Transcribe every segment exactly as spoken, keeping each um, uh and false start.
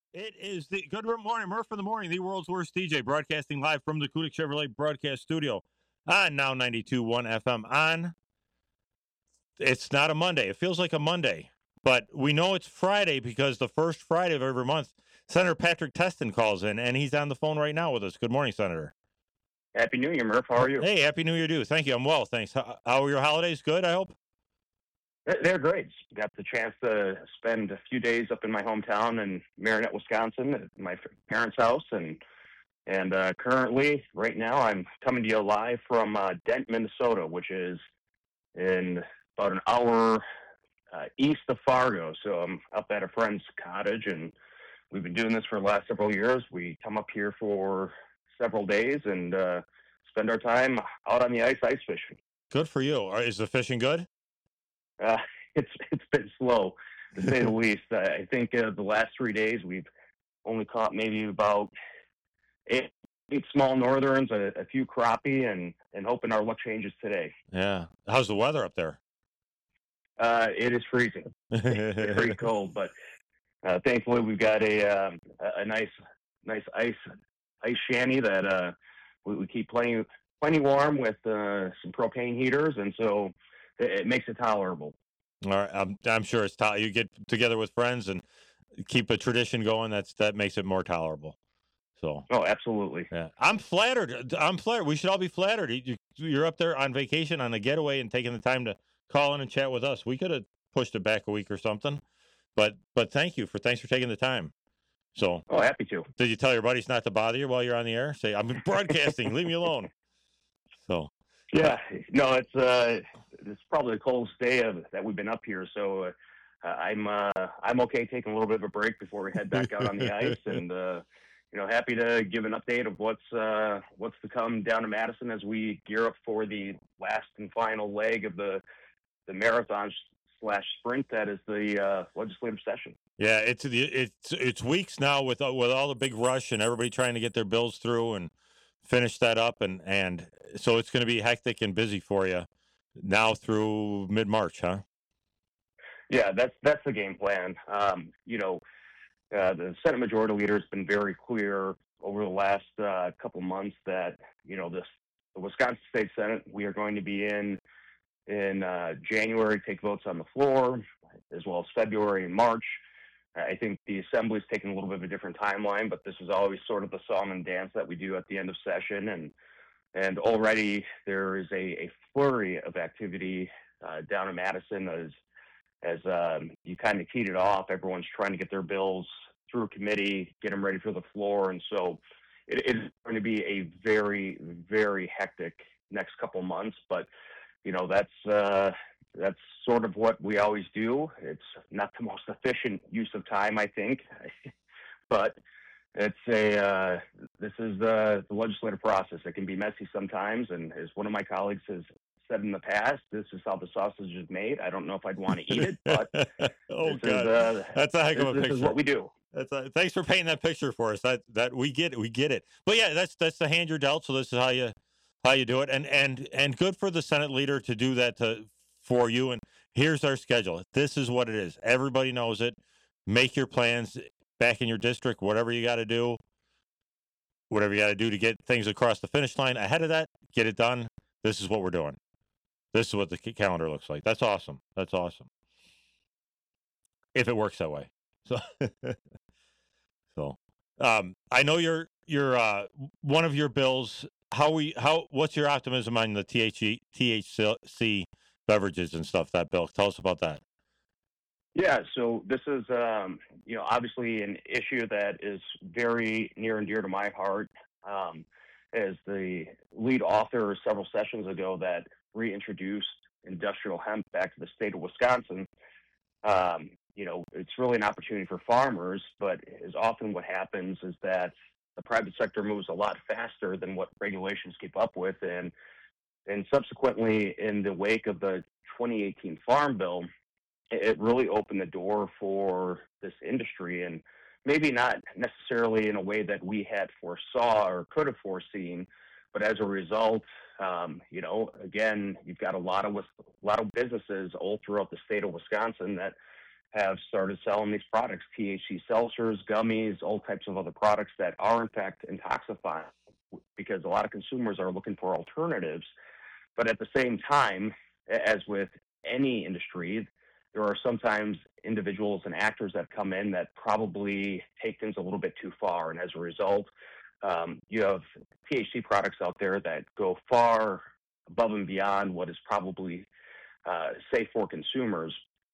It is the good morning, Murph in the morning, the world's worst D J, broadcasting live from the Kulik Chevrolet broadcast studio on now ninety-two point one F M. On it's not a Monday. It feels like a Monday, but we know it's Friday because the first Friday of every month, Senator Patrick Testin calls in, and he's on the phone right now with us. Good morning, Senator. Happy New Year, Murph. How are you? Hey, Happy New Year, too. Thank you. I'm well, thanks. How, how are your holidays? Good, I hope. They're great. Got the chance to spend a few days up in my hometown in Marinette, Wisconsin, at my parents' house, and and uh, currently, right now, I'm coming to you live from uh, Dent, Minnesota, which is in about an hour uh, east of Fargo. So I'm up at a friend's cottage, and we've been doing this for the last several years. We come up here for several days and uh, spend our time out on the ice, ice fishing. Good for you. Is the fishing good? Uh, it's it's been slow, to say the least. Uh, I think uh, the last three days we've only caught maybe about eight, eight small northerns, a, a few crappie, and and hoping our luck changes today. Yeah. How's the weather up there? Uh, it is freezing. It's very cold, but uh, thankfully we've got a, um, a a nice nice ice ice shanty that uh, we, we keep plenty plenty warm with uh, some propane heaters, and so it, it makes it tolerable. All right, I'm I'm sure it's to- you get together with friends and keep a tradition going. That's that makes it more tolerable. So, oh, absolutely. Yeah, I'm flattered. I'm flattered. We should all be flattered. You, you're up there on vacation on a getaway and taking the time to call in and chat with us. We could have pushed it back a week or something, but but thank you for thanks for taking the time. So, oh, happy to. Did you tell your buddies not to bother you while you're on the air? Say I'm broadcasting. Leave me alone. So. Yeah, no, it's uh, it's probably the coldest day of, that we've been up here, so uh, I'm uh, I'm okay taking a little bit of a break before we head back out on the ice, and uh, you know, happy to give an update of what's uh, what's to come down to Madison as we gear up for the last and final leg of the the marathon slash sprint that is the uh, legislative session. Yeah, it's it's it's weeks now with with all the big rush and everybody trying to get their bills through and finish that up, and and so it's going to be hectic and busy for you now through mid March, huh? Yeah, that's that's the game plan. Um, you know, uh, the Senate Majority Leader has been very clear over the last uh, couple months that you know this the Wisconsin State Senate we are going to be in in uh, January, take votes on the floor, as well as February and March. I think the Assembly's taken a little bit of a different timeline, but this is always sort of the song and dance that we do at the end of session. And and already there is a, a flurry of activity uh, down in Madison as, as um, you kind of teed it off. Everyone's trying to get their bills through committee, get them ready for the floor. And so it, it is going to be a very, very hectic next couple months. But, you know, that's uh, that's sort of what we always do. It's not the most efficient use of time, I think, but it's a uh, this is the, the legislative process. It can be messy sometimes, and as one of my colleagues has said in the past, this is how the sausage is made. I don't know if I'd want to eat it, but oh this god, is, uh, that's a heck of a this, picture. This is what we do. That's a, thanks for painting that picture for us. That that we get it, we get it. But yeah, that's that's the hand you're dealt. So this is how you how you do it, and and and good for the Senate leader to do that to for you. And here's our schedule. This is what it is. Everybody knows it. Make your plans back in your district. Whatever you got to do, whatever you got to do to get things across the finish line. Ahead of that, get it done. This is what we're doing. This is what the calendar looks like. That's awesome. That's awesome. If it works that way. So, so um, I know you're you're uh, one of your bills. How we how what's your optimism on the T H C, T H C beverages and stuff? That bill. Tell us about that. Yeah, so this is um, you know obviously an issue that is very near and dear to my heart. Um, as the lead author several sessions ago that reintroduced industrial hemp back to the state of Wisconsin. Um, you know, it's really an opportunity for farmers, but as often what happens is that the private sector moves a lot faster than what regulations keep up with. And, and subsequently, in the wake of the twenty eighteen Farm Bill, it really opened the door for this industry, and maybe not necessarily in a way that we had foresaw or could have foreseen, but as a result, um, you know, again, you've got a lot of a lot of businesses all throughout the state of Wisconsin that have started selling these products, T H C seltzers, gummies, all types of other products that are in fact intoxifying, because a lot of consumers are looking for alternatives. But at the same time, as with any industry, there are sometimes individuals and actors that come in that probably take things a little bit too far. And as a result, um, you have T H C products out there that go far above and beyond what is probably uh, safe for consumers.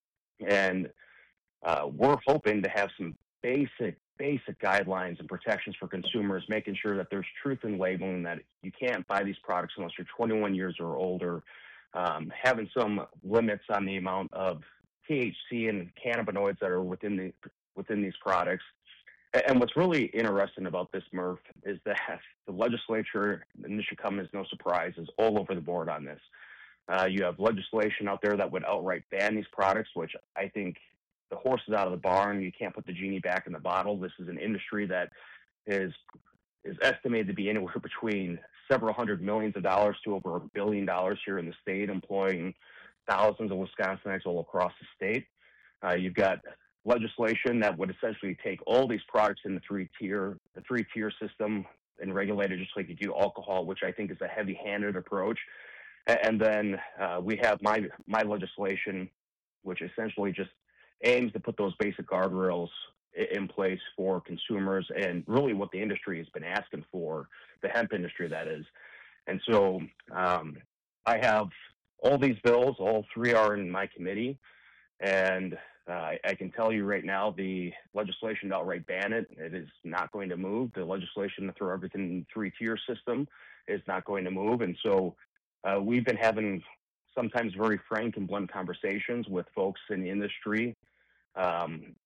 And uh, we're hoping to have some basic, basic guidelines and protections for consumers, making sure that there's truth in labeling, that you can't buy these products unless you're twenty-one years or older, um, having some limits on the amount of T H C and cannabinoids that are within the within these products. And what's really interesting about this, Murph, is that the legislature, and this should come as no surprise, is all over the board on this. Uh, you have legislation out there that would outright ban these products, which I think the horse is out of the barn. You can't put the genie back in the bottle. This is an industry that is is estimated to be anywhere between several hundred millions of dollars to over a billion dollars here in the state, employing thousands of Wisconsinites all across the state. Uh, you've got legislation that would essentially take all these products in the three tier, the three tier system, and regulate it just like you do alcohol, which I think is a heavy-handed approach. And then uh, we have my my legislation, which essentially just aims to put those basic guardrails in place for consumers and really what the industry has been asking for, the hemp industry, that is. And so um, I have all these bills, all three are in my committee, and uh, I, I can tell you right now, the legislation to outright ban it, it is not going to move. The legislation to throw everything in the three-tier system is not going to move. And so uh, we've been having sometimes very frank and blunt conversations with folks in the industry um,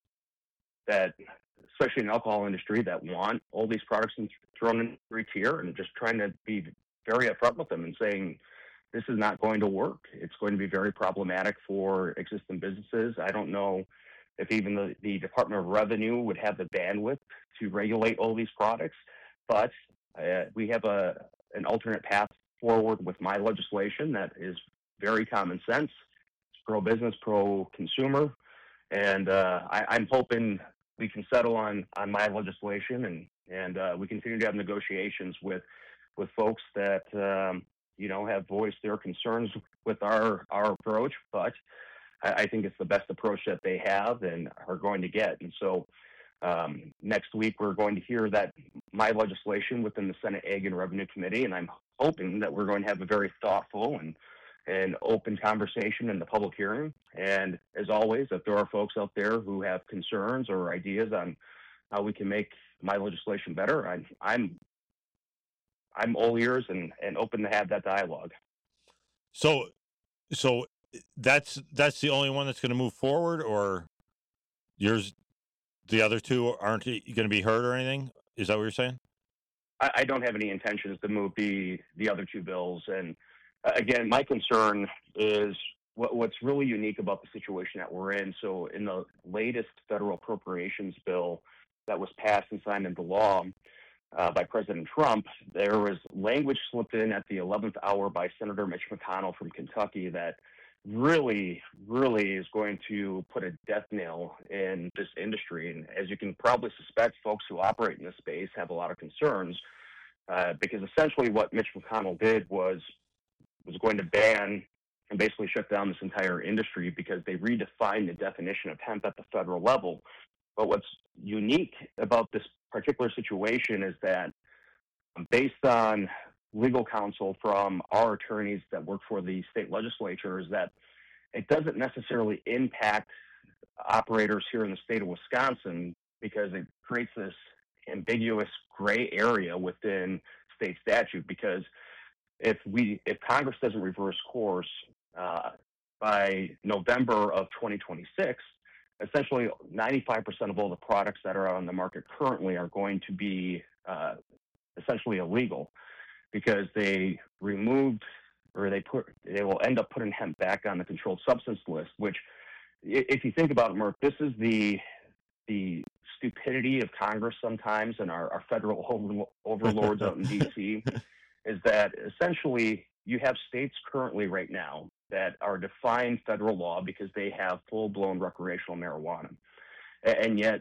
that, especially in the alcohol industry, that want all these products thrown in three-tier, and just trying to be very upfront with them and saying, this is not going to work. It's going to be very problematic for existing businesses. I don't know if even the, the Department of Revenue would have the bandwidth to regulate all these products, but uh, we have a an alternate path forward with my legislation that is very common sense. It's pro-business, pro-consumer, and uh, I, I'm hoping we can settle on on my legislation, and and uh, we continue to have negotiations with with folks that um, you know have voiced their concerns with our our approach. But I, I think it's the best approach that they have and are going to get. And so um, next week we're going to hear that my legislation within the Senate Ag and Revenue Committee, and I'm hoping that we're going to have a very thoughtful and an open conversation in the public hearing. And as always, if there are folks out there who have concerns or ideas on how we can make my legislation better, I'm I'm I'm all ears and, and open to have that dialogue. So, so that's that's the only one that's going to move forward, or yours, the other two aren't going to be heard or anything? Is that what you're saying? I, I don't have any intentions to move the the other two bills. And again, my concern is what, what's really unique about the situation that we're in. So in the latest federal appropriations bill that was passed and signed into law uh, by President Trump, there was language slipped in at the eleventh hour by Senator Mitch McConnell from Kentucky that really, really is going to put a death nail in this industry. And as you can probably suspect, folks who operate in this space have a lot of concerns uh, because essentially what Mitch McConnell did was was going to ban and basically shut down this entire industry because they redefined the definition of hemp at the federal level. But what's unique about this particular situation is that based on legal counsel from our attorneys that work for the state legislature, is that it doesn't necessarily impact operators here in the state of Wisconsin because it creates this ambiguous gray area within state statute. Because if we, if Congress doesn't reverse course uh, by November of twenty twenty-six, essentially ninety-five percent of all the products that are on the market currently are going to be uh, essentially illegal because they removed or they put, they will end up putting hemp back on the controlled substance list, which if you think about it, Murph, this is the, the stupidity of Congress sometimes and our, our federal over, overlords out in D C is that essentially you have states currently right now that are defying federal law because they have full-blown recreational marijuana. And yet,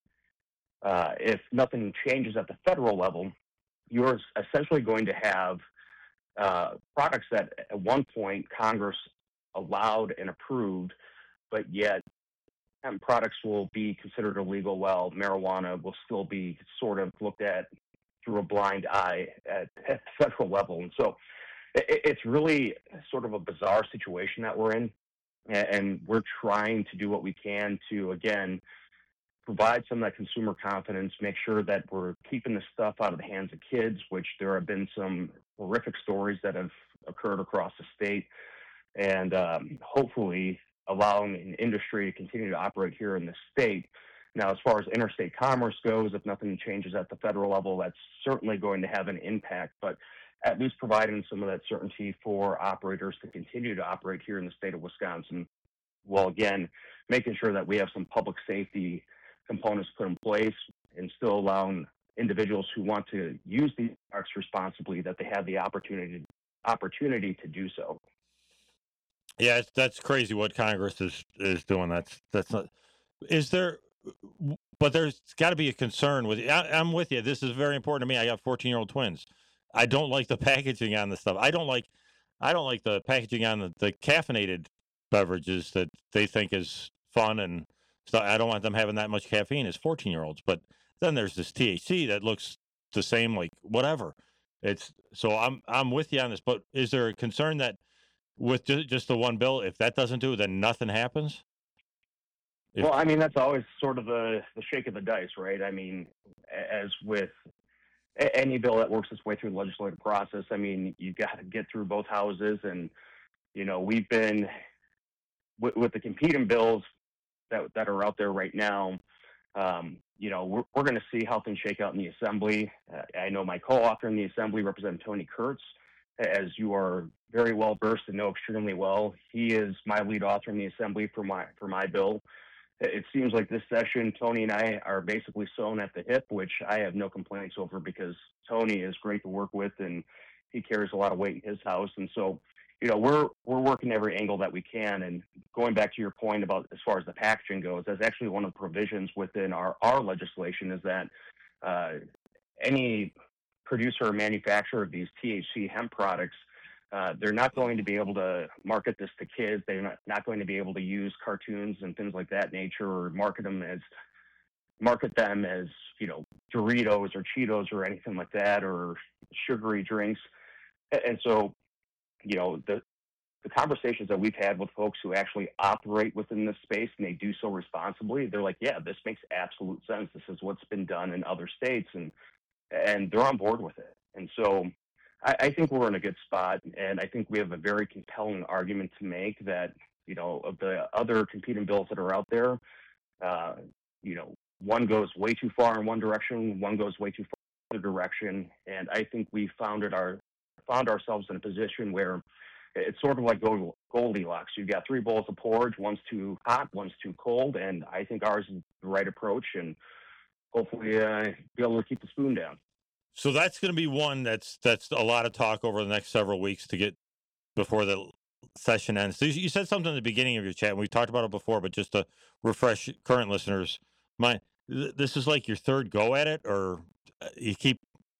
uh, if nothing changes at the federal level, you're essentially going to have uh, products that at one point Congress allowed and approved, but yet hemp products will be considered illegal while marijuana will still be sort of looked at through a blind eye at, at the federal level. And so it, it's really sort of a bizarre situation that we're in. And we're trying to do what we can to, again, provide some of that consumer confidence, make sure that we're keeping this stuff out of the hands of kids, which there have been some horrific stories that have occurred across the state, and um, hopefully allowing an industry to continue to operate here in the state. Now, as far as interstate commerce goes, if nothing changes at the federal level, that's certainly going to have an impact, but at least providing some of that certainty for operators to continue to operate here in the state of Wisconsin, while again, making sure that we have some public safety components put in place and still allowing individuals who want to use these products responsibly that they have the opportunity opportunity to do so. Yeah, it's, that's crazy what Congress is is doing. That's that's not. Is there? But there's got to be a concern with. I, I'm with you. This is very important to me. I got fourteen year old twins. I don't like the packaging on the stuff. I don't like. I don't like the packaging on the, the caffeinated beverages that they think is fun and stuff. I don't want them having that much caffeine as fourteen year olds. But then there's this T H C that looks the same, like whatever. It's so I'm I'm with you on this. But is there a concern that with ju- just the one bill, if that doesn't do, then nothing happens? If, well, I mean, that's always sort of the, the shake of the dice, right? I mean, as with any bill that works its way through the legislative process, I mean, you got to get through both houses. And, you know, we've been, with, with the competing bills that, that are out there right now, um, you know, we're, we're going to see how things shake out in the Assembly. Uh, I know my co-author in the Assembly, Representative Tony Kurtz, as you are very well versed and know extremely well, he is my lead author in the Assembly for my for my bill. It seems like this session, Tony and I are basically sewn at the hip, which I have no complaints over because Tony is great to work with and he carries a lot of weight in his house. And so, you know, we're we're working every angle that we can. And going back to your point about as far as the packaging goes, that's actually one of the provisions within our, our legislation is that uh, any producer or manufacturer of these T H C hemp products, uh, they're not going to be able to market this to kids. They're not, not going to be able to use cartoons and things like that nature or market them as market them as, you know, Doritos or Cheetos or anything like that or sugary drinks. And so, you know, the the conversations that we've had with folks who actually operate within this space and they do so responsibly, they're like, yeah, this makes absolute sense. This is what's been done in other states. And and they're on board with it. And so I, I think we're in a good spot, and I think we have a very compelling argument to make that, you know, of the other competing bills that are out there, uh, you know, one goes way too far in one direction, one goes way too far in the other direction, and I think we found it our found ourselves in a position where it's sort of like Goldilocks. You've got three bowls of porridge, one's too hot, one's too cold, and I think ours is the right approach, and hopefully uh, be able to keep the spoon down. So that's going to be one that's that's a lot of talk over the next several weeks to get before the session ends. So you said something at the beginning of your chat, and we've talked about it before, but just to refresh current listeners, my this is like your third go at it, or you keep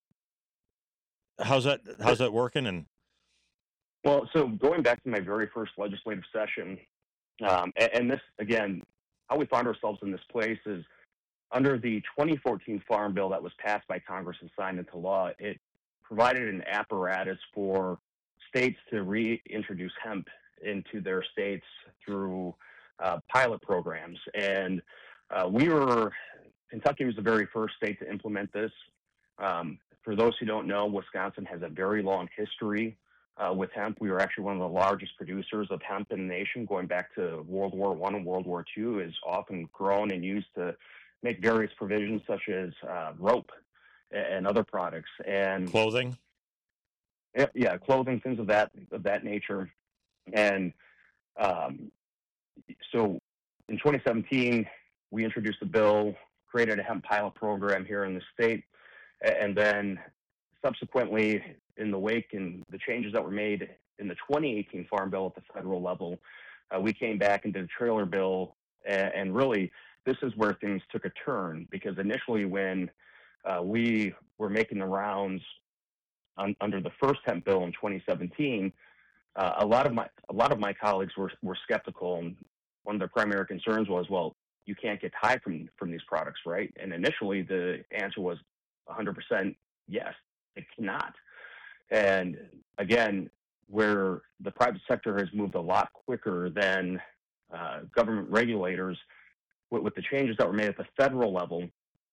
how's that how's that working? And well, so going back to my very first legislative session, um, and, and this again, how we found ourselves in this place is under the twenty fourteen Farm Bill that was passed by Congress and signed into law. It provided an apparatus for states to reintroduce hemp into their states through uh, pilot programs. And uh, we were, Kentucky was the very first state to implement this. Um, for those who don't know, Wisconsin has a very long history uh, with hemp. We were actually one of the largest producers of hemp in the nation, going back to World War One and World War Two, is often grown and used to make various provisions such as uh, rope and other products and clothing. Yeah, yeah, clothing, things of that of that nature. And um, so, in twenty seventeen, we introduced a bill, created a hemp pilot program here in the state, and then subsequently, in the wake and the changes that were made in the twenty eighteen Farm Bill at the federal level, uh, we came back into the trailer bill, and, and really this is where things took a turn, because initially when uh, we were making the rounds on, under the first hemp bill in twenty seventeen, uh, a lot of my a lot of my colleagues were were skeptical, and one of their primary concerns was, well, you can't get high from from these products, right? And initially the answer was one hundred percent yes, it cannot. And again, where the private sector has moved a lot quicker than uh, government regulators, with, with the changes that were made at the federal level,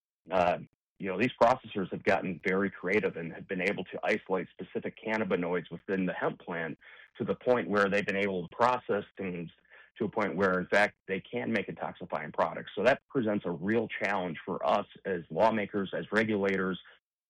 uh, you know, these processors have gotten very creative and have been able to isolate specific cannabinoids within the hemp plant to the point where they've been able to process things to a point where, in fact, they can make detoxifying products. So that presents a real challenge for us as lawmakers, as regulators,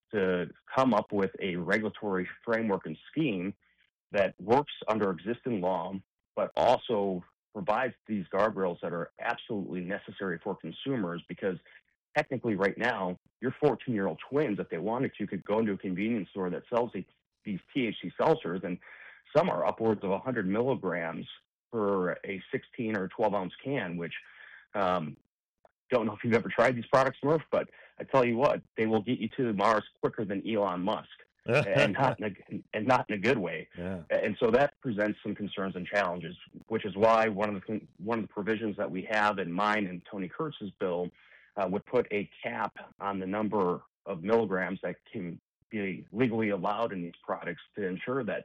to come up with a regulatory framework and scheme that works under existing law, but also provides these guardrails that are absolutely necessary for consumers, because technically right now, your fourteen-year-old twins, if they wanted to, could go into a convenience store that sells these T H C seltzers, and some are upwards of one hundred milligrams for a sixteen or twelve ounce can, which um, don't know if you've ever tried these products, Murph, but I tell you what, they will get you to Mars quicker than Elon Musk, and not in a, and not in a good way. Yeah. And so that presents some concerns and challenges, which is why one of the one of the provisions that we have in mine and Tony Kurtz's bill uh, would put a cap on the number of milligrams that can be legally allowed in these products to ensure that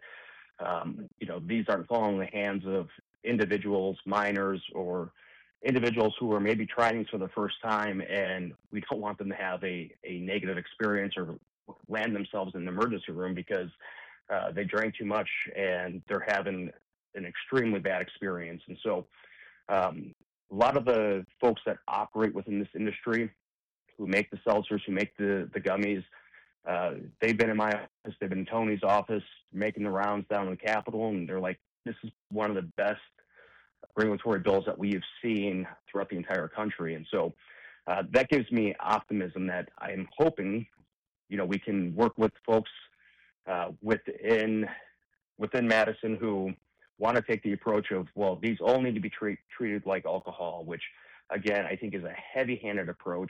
um, you know these aren't falling in the hands of individuals, minors, or individuals who are maybe trying this for the first time, and we don't want them to have a, a negative experience or land themselves in the emergency room because uh, they drank too much and they're having an extremely bad experience. And so um, a lot of the folks that operate within this industry, who make the seltzers, who make the, the gummies, uh, they've been in my office, they've been in Tony's office, making the rounds down in the Capitol, and they're like, this is one of the best regulatory bills that we've seen throughout the entire country. And so uh, that gives me optimism that I'm hoping, you know, we can work with folks uh, within within Madison who want to take the approach of, well, these all need to be treat, treated like alcohol, which, again, I think is a heavy-handed approach.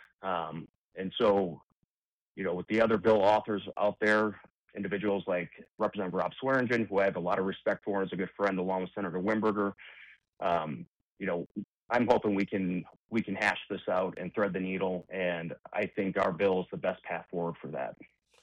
Um, and so, you know, with the other bill authors out there, individuals like Representative Rob Swearingen, who I have a lot of respect for as a good friend, along with Senator Wimberger, um, you know, I'm hoping we can we can hash this out and thread the needle, and I think our bill is the best path forward for that.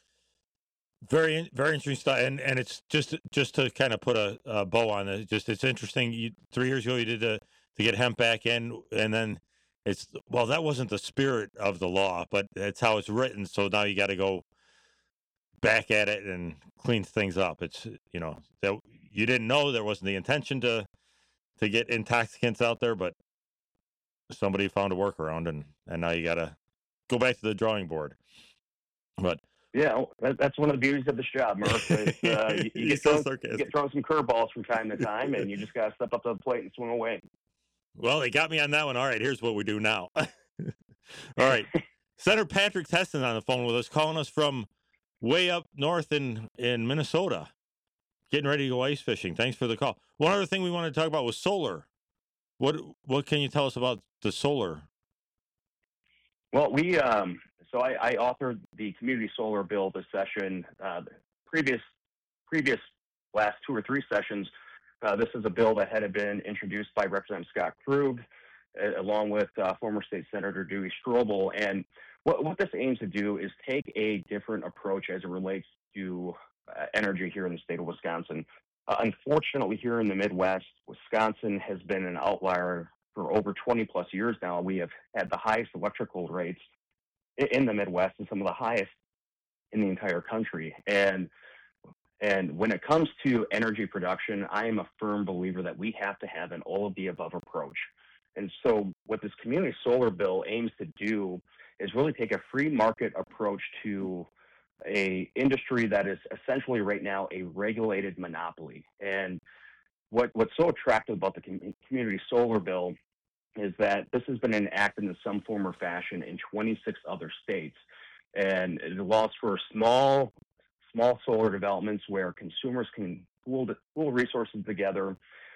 Very, very interesting stuff, and and it's just just to kind of put a, a bow on it. Just it's interesting. You, three years ago, you did the to get hemp back in, and then it's well, that wasn't the spirit of the law, but that's how it's written. So now you got to go back at it and clean things up. It's you know that you didn't know there wasn't the intention to to get intoxicants out there, but somebody found a workaround, and and now you got to go back to the drawing board. But yeah, that, that's one of the beauties of this job, Murph. Is, uh, you, you, get so thrown, you get thrown some curveballs from time to time, and you just got to step up to the plate and swing away. Well, they got me on that one. All right, here's what we do now. All right, Senator Patrick Testin on the phone with us, calling us from way up north in in Minnesota, getting ready to go ice fishing. Thanks for the call. One other thing we wanted to talk about was solar. What what can you tell us about the solar? Well, we um, so I, I authored the community solar bill this session. Uh, previous previous last two or three sessions, uh, this is a bill that had been introduced by Representative Scott Krug, uh, along with uh, former State Senator Dewey Strobel. And what what this aims to do is take a different approach as it relates to uh, energy here in the state of Wisconsin. Uh, unfortunately, here in the Midwest, Wisconsin has been an outlier for over twenty plus years now. We have had the highest electrical rates in the Midwest and some of the highest in the entire country. And and when it comes to energy production, I am a firm believer that we have to have an all of the above approach. And so what this community solar bill aims to do is really take a free market approach to a industry that is essentially right now a regulated monopoly. And what what's so attractive about the com- community solar bill is that this has been enacted in some form or fashion in twenty-six other states, and it allows for small small solar developments where consumers can pool pool resources together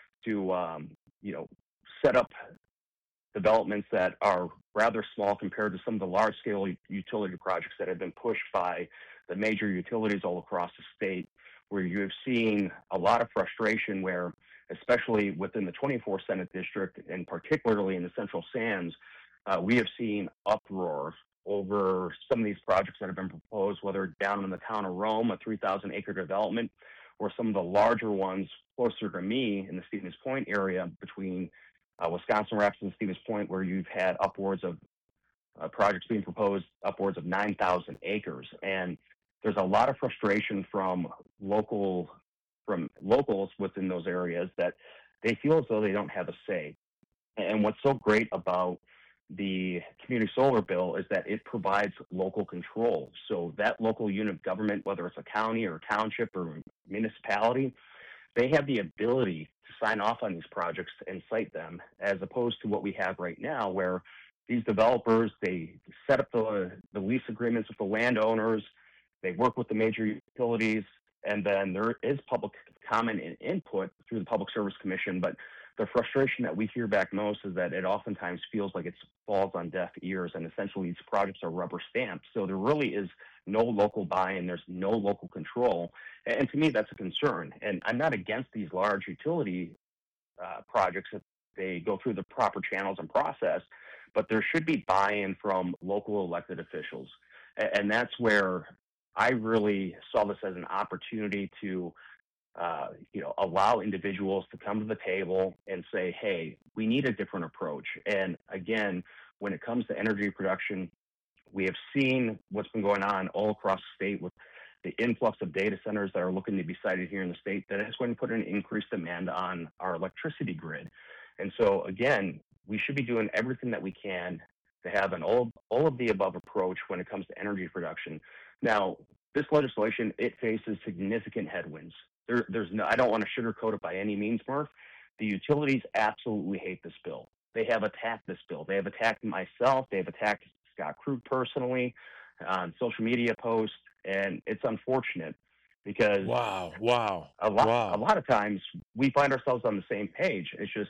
to um, you know set up developments that are rather small compared to some of the large scale utility projects that have been pushed by the major utilities all across the state, where you've seen a lot of frustration where, especially within the twenty-four Senate District and particularly in the Central Sands, uh, we have seen uproar over some of these projects that have been proposed, whether down in the town of Rome, a three thousand acre development, or some of the larger ones closer to me in the Stevens Point area between uh, Wisconsin Rapids and Stevens Point, where you've had upwards of uh, projects being proposed upwards of nine thousand acres. And there's a lot of frustration from local from locals within those areas that they feel as though they don't have a say. And what's so great about the community solar bill is that it provides local control. So that local unit of government, whether it's a county or a township or municipality, they have the ability to sign off on these projects and cite them, as opposed to what we have right now, where these developers, they set up the, the lease agreements with the landowners, they work with the major utilities, and then there is public comment and input through the Public Service Commission. But the frustration that we hear back most is that it oftentimes feels like it falls on deaf ears, and essentially these projects are rubber stamped. So there really is no local buy-in, there's no local control. And to me, that's a concern. And I'm not against these large utility uh, projects if they go through the proper channels and process, but there should be buy-in from local elected officials. And that's where I really saw this as an opportunity to uh, you know, allow individuals to come to the table and say, hey, we need a different approach. And again, when it comes to energy production, we have seen what's been going on all across the state with the influx of data centers that are looking to be sited here in the state, that is going to put an increased demand on our electricity grid. And so again, we should be doing everything that we can to have an all, all of the above approach when it comes to energy production. Now, this legislation, it faces significant headwinds. There, there's no, I don't want to sugarcoat it by any means, Murph. The utilities absolutely hate this bill. They have attacked this bill. They have attacked myself. They've attacked Scott Krug personally on social media posts, and it's unfortunate because Wow, wow, a lot, wow. a lot of times we find ourselves on the same page. It's just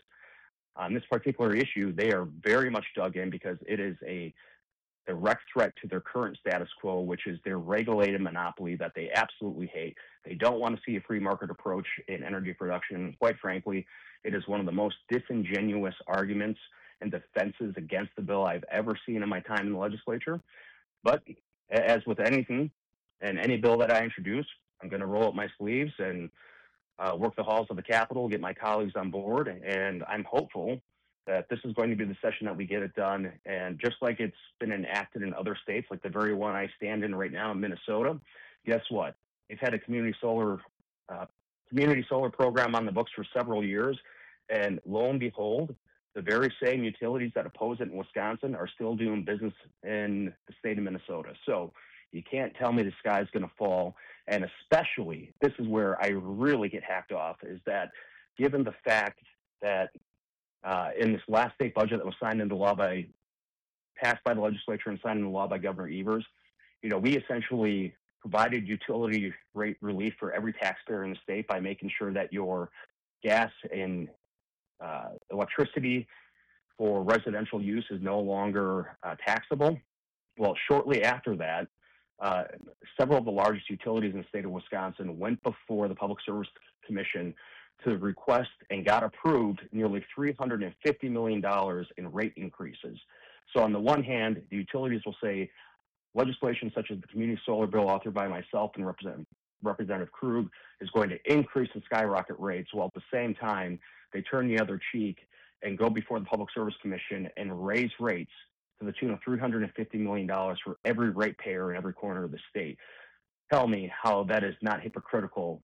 on this particular issue, they are very much dug in because it is a direct threat to their current status quo, which is their regulated monopoly that they absolutely hate. They don't want to see a free market approach in energy production. Quite frankly, it is one of the most disingenuous arguments and defenses against the bill I've ever seen in my time in the legislature. But as with anything and any bill that I introduce, I'm going to roll up my sleeves and uh, work the halls of the Capitol, get my colleagues on board, and I'm hopeful that this is going to be the session that we get it done. And just like it's been enacted in other states, like the very one I stand in right now in Minnesota, guess what? They've had a community solar uh, community solar program on the books for several years, and lo and behold, the very same utilities that oppose it in Wisconsin are still doing business in the state of Minnesota. So you can't tell me the sky's going to fall. And especially, this is where I really get hacked off, is that given the fact that uh, in this last state budget that was signed into law by, passed by the legislature and signed into law by Governor Evers, you know, we essentially provided utility rate relief for every taxpayer in the state by making sure that your gas and uh, electricity for residential use is no longer uh, taxable. Well, shortly after that, uh, several of the largest utilities in the state of Wisconsin went before the Public Service Commission to request and got approved nearly three hundred fifty million dollars in rate increases. So on the one hand, the utilities will say legislation such as the community solar bill authored by myself and Representative, Representative Krug is going to increase and skyrocket rates, while at the same time, they turn the other cheek and go before the Public Service Commission and raise rates to the tune of three hundred fifty million dollars for every ratepayer in every corner of the state. Tell me how that is not hypocritical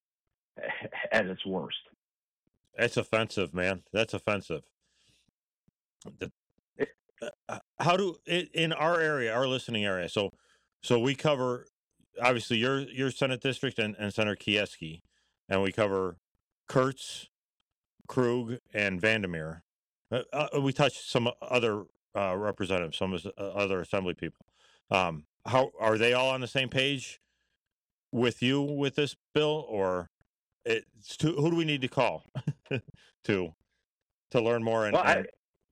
at its worst. That's offensive, man. That's offensive. The, uh, how do in our area, our listening area? So, so we cover obviously your your Senate district and, and Senator Kieski, and we cover Kurtz, Krug, and Vandermeer. Uh, uh, we touched some other uh, representatives, some uh, other assembly people. Um, how are they all on the same page with you with this bill, or it's to, who do we need to call to to learn more and, Well, I, and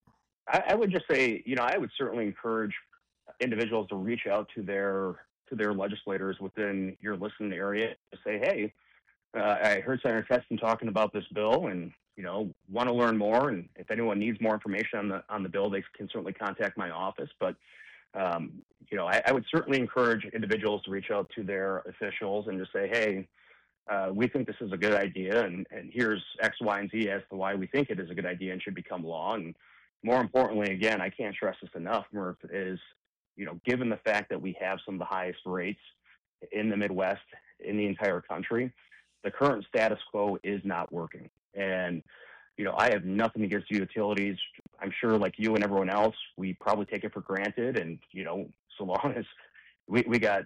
I I would just say, you know, I would certainly encourage individuals to reach out to their to their legislators within your listening area to say, hey, uh, I heard Senator Teston talking about this bill, and you know, want to learn more. And if anyone needs more information on the on the bill, they can certainly contact my office. But um, you know, I, I would certainly encourage individuals to reach out to their officials and just say, hey, uh, we think this is a good idea, and, and here's X, Y, and Z as to why we think it is a good idea and should become law. And more importantly, again, I can't stress this enough, Murph, is, you know, given the fact that we have some of the highest rates in the Midwest, in the entire country, the current status quo is not working. And, you know, I have nothing against utilities. I'm sure, like you and everyone else, we probably take it for granted. And, you know, so long as we, we got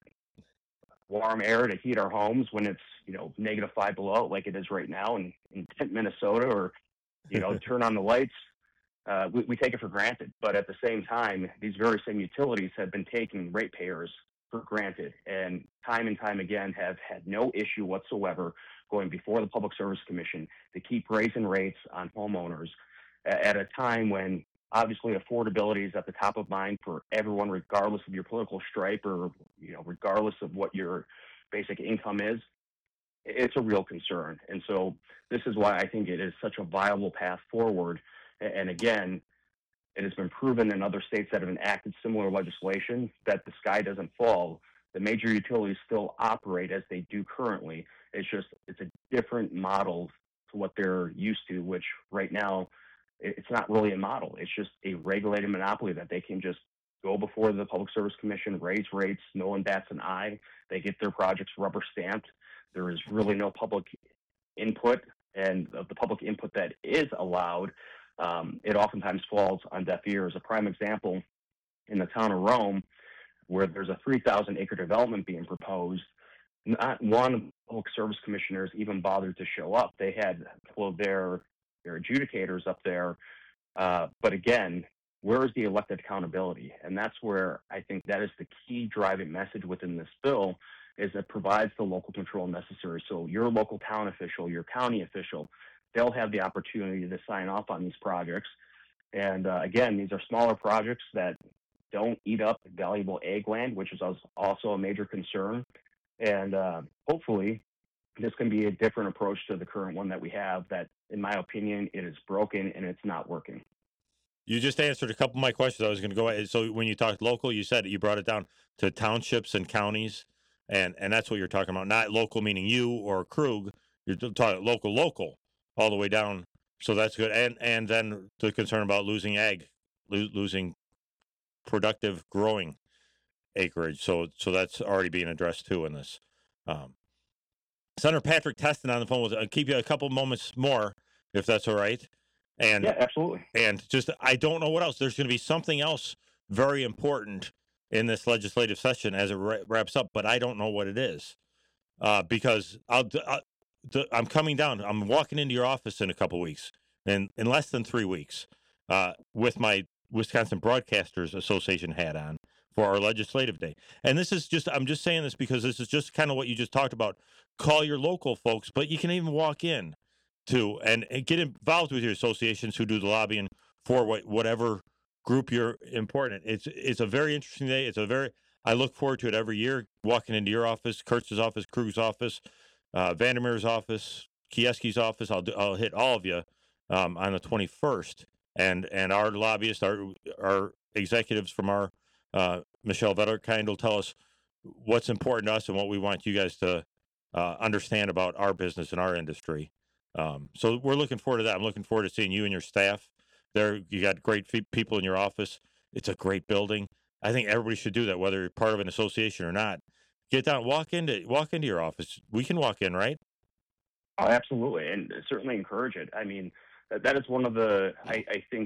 warm air to heat our homes when it's, you know, negative five below, like it is right now in, in Minnesota, or, you know, turn on the lights, uh, we, we take it for granted. But at the same time, these very same utilities have been taking ratepayers for granted, and time and time again have had no issue whatsoever going before the Public Service Commission to keep raising rates on homeowners at a time when obviously affordability is at the top of mind for everyone, regardless of your political stripe, or, you know, regardless of what your basic income is. It's a real concern. And so this is why I think it is such a viable path forward. And again, it has been proven in other states that have enacted similar legislation that the sky doesn't fall. The major utilities still operate as they do currently. It's just, it's a different model to what they're used to, which right now, it's not really a model. It's just a regulated monopoly that they can just go before the Public Service Commission, raise rates, no one bats an eye. They get their projects rubber stamped. There is really no public input, and of the public input that is allowed, um, it oftentimes falls on deaf ears. A prime example, in the town of Rome, where there's a three thousand acre development being proposed, not one of the Public Service Commissioners even bothered to show up. They had a couple of their, their adjudicators up there, uh, but again, where is the elected accountability? And that's where I think that is the key driving message within this bill, is it provides the local control necessary. So your local town official, your county official, they'll have the opportunity to sign off on these projects. And uh, again, these are smaller projects that don't eat up valuable ag land, which is also a major concern. And uh, hopefully this can be a different approach to the current one that we have that, in my opinion, it is broken and it's not working. You just answered a couple of my questions. I was going to go. So when you talked local, you said you brought it down to townships and counties, and and that's what you're talking about. Not local meaning you or Krug. You're talking local, local, all the way down. So that's good. And and then the concern about losing ag, lo- losing productive growing acreage. So so that's already being addressed too in this. Um, Senator Patrick Teston on the phone. Will keep you a couple moments more, if that's all right. And yeah, absolutely. And just, I don't know what else. There's going to be something else very important in this legislative session as it wraps up, but I don't know what it is. Uh, because I'll, I'll, I'm coming down. I'm walking into your office in a couple weeks, in, in less than three weeks, uh, with my Wisconsin Broadcasters Association hat on for our legislative day. And this is just, I'm just saying this because this is just kind of what you just talked about. Call your local folks, but you can even walk in to and, and get involved with your associations who do the lobbying for what, whatever group you're important. It's it's a very interesting day. It's a very I look forward to it every year. Walking into your office, Kurtz's office, Krug's office, uh, Vandermeer's office, Kieski's office. I'll do, I'll hit all of you um, on the twenty-first, and and our lobbyists, our our executives from our uh, Michelle Vetterkind will tell us what's important to us and what we want you guys to uh, understand about our business and our industry. Um, so we're looking forward to that. I'm looking forward to seeing you and your staff there. You got great fe- people in your office. It's a great building. I think everybody should do that, whether you're part of an association or not. Get down, walk into walk into your office. We can walk in, right? Oh, absolutely, and certainly encourage it. I mean, that, that is one of the I, I think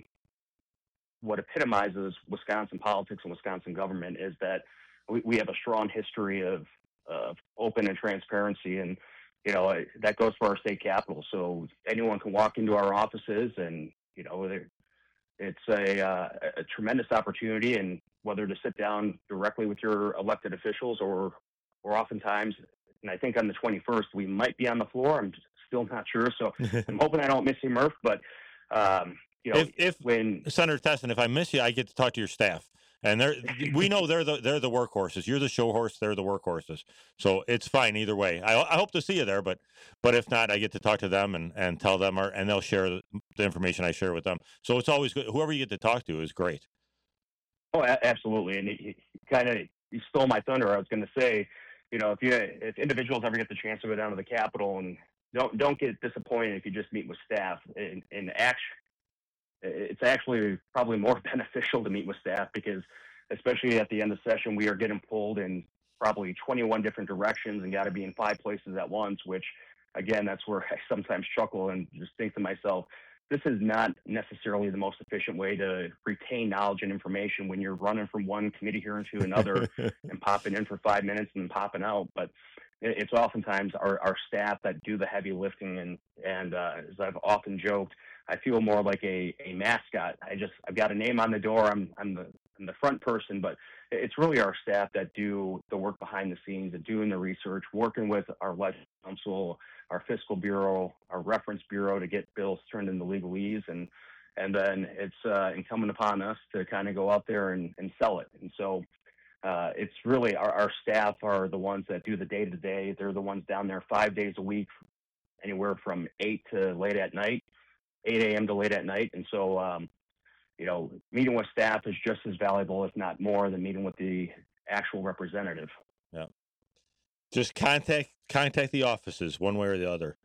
what epitomizes Wisconsin politics and Wisconsin government is that we, we have a strong history of of open and transparency, and you know, that goes for our state capital. So anyone can walk into our offices, and, you know, it's a, uh, a tremendous opportunity. And whether to sit down directly with your elected officials or, or oftentimes, and I think on the twenty-first, we might be on the floor. I'm still not sure. So I'm hoping I don't miss you, Murph. But um, you know, if, if when Senator Tessin, if I miss you, I get to talk to your staff. And they're we know they're the they're the workhorses. You're the show horse. They're the workhorses. So it's fine either way. I, I hope to see you there, but but if not, I get to talk to them and, and tell them, or, and they'll share the, the information I share with them. So it's always good. Whoever you get to talk to is great. Oh, a- absolutely. And you kind of you stole my thunder. I was going to say, you know, if you if individuals ever get the chance to go down to the Capitol, and don't don't get disappointed if you just meet with staff. In, in act, it's actually probably more beneficial to meet with staff because, especially at the end of the session, we are getting pulled in probably twenty-one different directions and got to be in five places at once, which, again, that's where I sometimes chuckle and just think to myself, this is not necessarily the most efficient way to retain knowledge and information when you're running from one committee hearing to another and popping in for five minutes and then popping out. But it's oftentimes our, our staff that do the heavy lifting. And, and uh, as I've often joked, I feel more like a, a mascot. I just, I've got a name on the door. I'm, I'm the, I'm the front person, but it's really our staff that do the work behind the scenes, that doing the research, working with our legislative council, our fiscal bureau, our reference bureau to get bills turned into legalese. And, and then it's uh, incumbent upon us to kind of go out there and, and sell it. And so uh, it's really our, our staff are the ones that do the day to day. They're the ones down there five days a week, anywhere from eight to late at night, eight a.m. to late at night. And so, um, you know, meeting with staff is just as valuable, if not more, than meeting with the actual representative. Yeah. Just contact contact the offices one way or the other.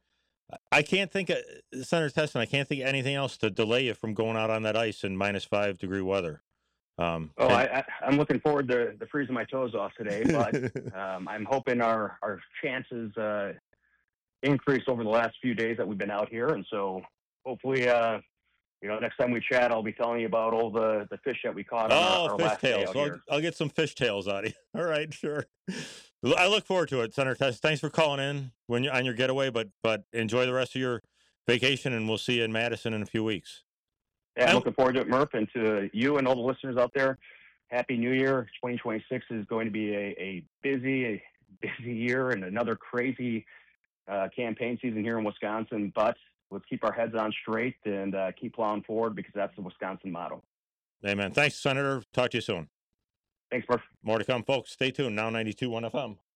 I can't think of, Senator Tessin, I can't think of anything else to delay you from going out on that ice in minus five degree weather. Um, oh, and, I, I, I'm looking forward to, to freezing my toes off today, but um, I'm hoping our, our chances uh, increase over the last few days that we've been out here. And so hopefully, uh, you know, next time we chat, I'll be telling you about all the, the fish that we caught on oh, our, our fish last day tails. out I'll, here. I'll get some fish tails out of you. All right, sure. I look forward to it, Senator Tessin. Thanks for calling in when you're on your getaway, but but enjoy the rest of your vacation, and we'll see you in Madison in a few weeks. Yeah, I'm And- looking forward to it, Murph, and to you and all the listeners out there. Happy New Year. twenty twenty-six is going to be a, a busy, a busy year and another crazy uh, campaign season here in Wisconsin, but let's keep our heads on straight and uh, keep plowing forward because that's the Wisconsin motto. Amen. Thanks, Senator. Talk to you soon. Thanks, Murph. More to come, folks. Stay tuned. Now ninety-two point one F M.